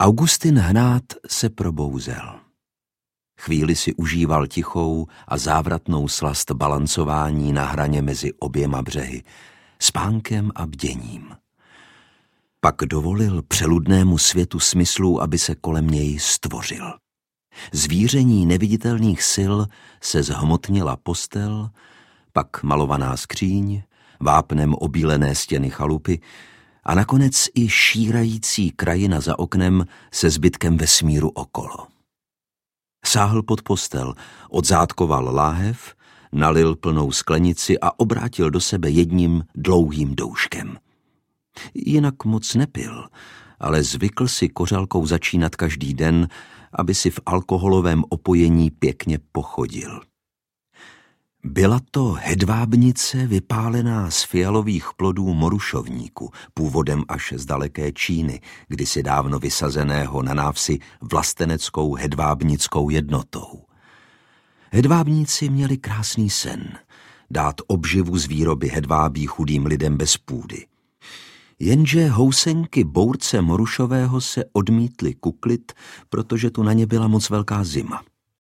Augustin Hnát se probouzel. Chvíli si užíval tichou a závratnou slast balancování na hraně mezi oběma břehy, spánkem a bděním. Pak dovolil přeludnému světu smyslů, aby se kolem něj stvořil. Z víření neviditelných sil se zhmotnila postel, pak malovaná skříň, vápnem obílené stěny chalupy a nakonec i šírající krajina za oknem se zbytkem vesmíru okolo. Sáhl pod postel, odzátkoval láhev, nalil plnou sklenici a obrátil do sebe jedním dlouhým douškem. Jinak moc nepil, ale zvykl si kořalkou začínat každý den, aby si v alkoholovém opojení pěkně pochodil. Byla to hedvábnice vypálená z fialových plodů morušovníku, původem až z daleké Číny, kdysi dávno vysazeného na návsi vlasteneckou hedvábnickou jednotou. Hedvábníci měli krásný sen, dát obživu z výroby hedvábí chudým lidem bez půdy. Jenže housenky bource morušového se odmítly kuklit, protože tu na ně byla moc velká zima.